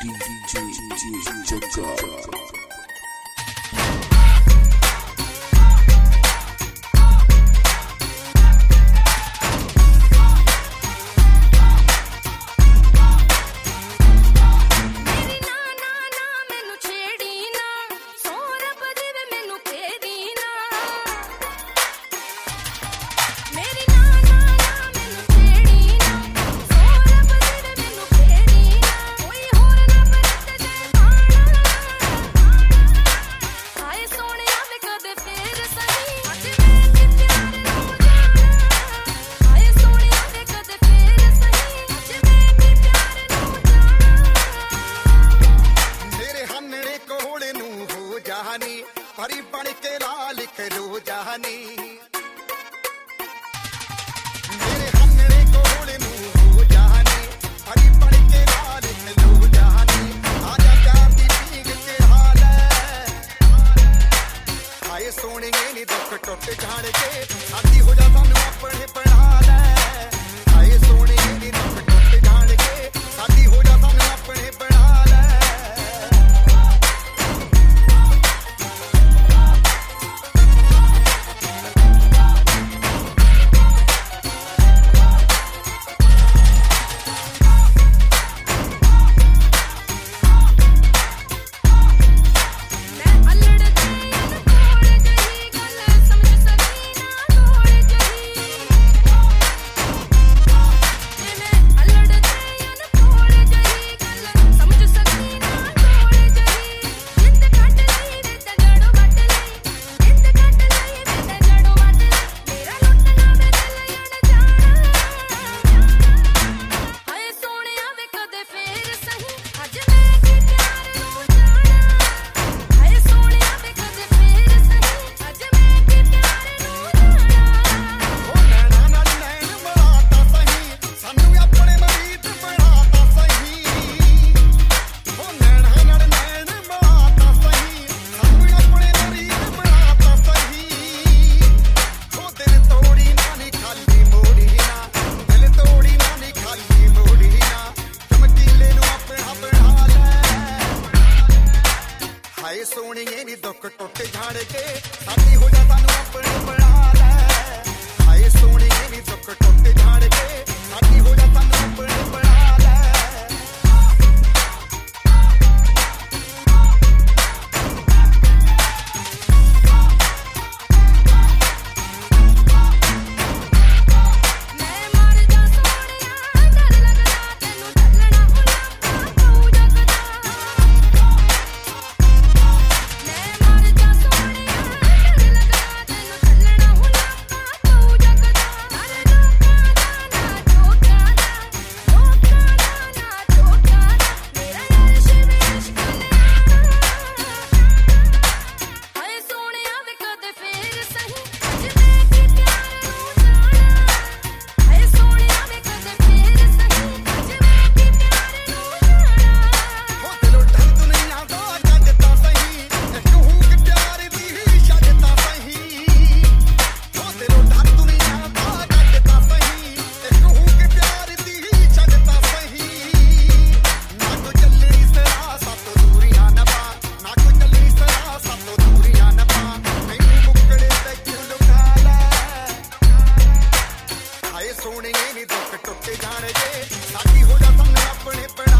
DJ Jagga. हरी बन के लाल करो जहानी मेरे हंगड़े कोले नू हो जहानी हरी बन के लाल करो जहानी आजा प्यार दी पींग के हाल हाय सोने नी दुख टुट जान के आधी हो जा सानू अपने बना ले हाय सोने नी दुख टुट जान के आधी हो जा सानू अपने बना ले सोनिए नी दुख टुट जान के साथी हो जा सानू अपने बना ले हाय सोनिए नी दुख टुट जान के साथी हो जा सानू अपने बना ले सोने नी दुख टुट जान के साथी हो जा सानू अपने